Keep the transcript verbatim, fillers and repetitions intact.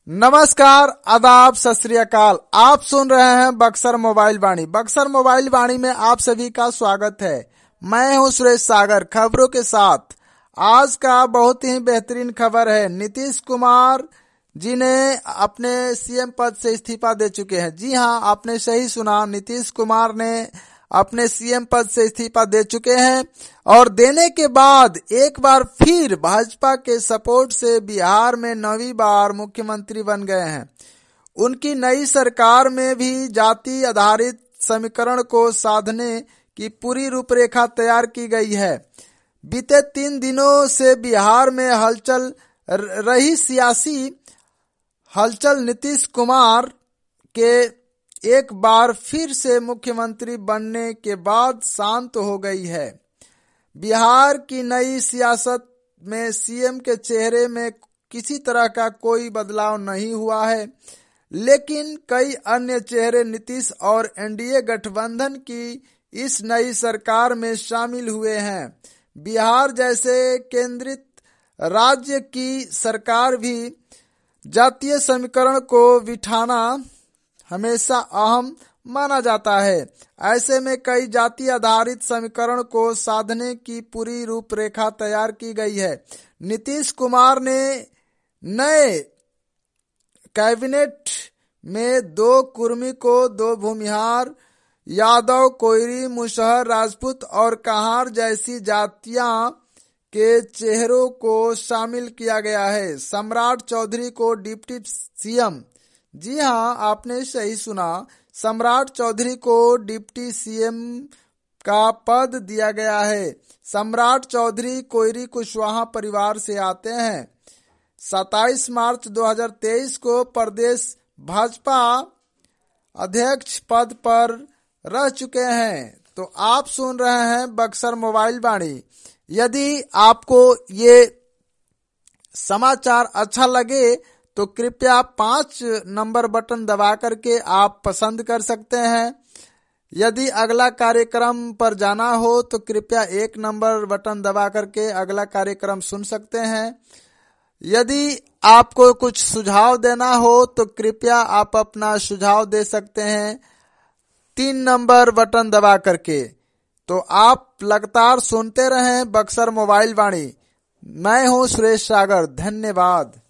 नमस्कार, आदाब, सत श्री अकाल। आप सुन रहे हैं बक्सर मोबाइल वाणी। बक्सर मोबाइल वाणी में आप सभी का स्वागत है। मैं हूं सुरेश सागर, खबरों के साथ। आज का बहुत ही बेहतरीन खबर है। नीतीश कुमार जी ने अपने सीएम पद से इस्तीफा दे चुके हैं। जी हां, आपने सही सुना, नीतीश कुमार ने अपने सीएम पद से इस्तीफा दे चुके हैं और देने के बाद एक बार फिर भाजपा के सपोर्ट से बिहार में नौवीं बार मुख्यमंत्री बन गए हैं। उनकी नई सरकार में भी जाति आधारित समीकरण को साधने की पूरी रूपरेखा तैयार की गई है। बीते तीन दिनों से बिहार में हलचल रही सियासी हलचल नीतीश कुमार के एक बार फिर से मुख्यमंत्री बनने के बाद शांत हो गई है। बिहार की नई सियासत में सीएम के चेहरे में किसी तरह का कोई बदलाव नहीं हुआ है, लेकिन कई अन्य चेहरे नीतीश और एनडीए गठबंधन की इस नई सरकार में शामिल हुए हैं। बिहार जैसे केंद्रित राज्य की सरकार भी जातीय समीकरण को बिठाना हमेशा अहम माना जाता है। ऐसे में कई जाति आधारित समीकरण को साधने की पूरी रूपरेखा तैयार की गई है। नीतीश कुमार ने नए कैबिनेट में दो कुर्मी को दो भूमिहार, यादव, कोयरी, मुसहर, राजपूत और कहार जैसी जातियां के चेहरों को शामिल किया गया है। सम्राट चौधरी को डिप्टी सीएम, जी हां, आपने सही सुना, सम्राट चौधरी को डिप्टी सीएम का पद दिया गया है। सम्राट चौधरी कोयरी कुशवाहा परिवार से आते हैं। सत्ताईस मार्च दो हज़ार तेईस को प्रदेश भाजपा अध्यक्ष पद पर रह चुके हैं। तो आप सुन रहे हैं बक्सर मोबाइल वाणी। यदि आपको ये समाचार अच्छा लगे तो कृपया पांच नंबर बटन दबा करके आप पसंद कर सकते हैं। यदि अगला कार्यक्रम पर जाना हो तो कृपया एक नंबर बटन दबा करके अगला कार्यक्रम सुन सकते हैं। यदि आपको कुछ सुझाव देना हो तो कृपया आप अपना सुझाव दे सकते हैं तीन नंबर बटन दबा करके। तो आप लगातार सुनते रहें बक्सर मोबाइल वाणी। मैं हूं सुरेश सागर, धन्यवाद।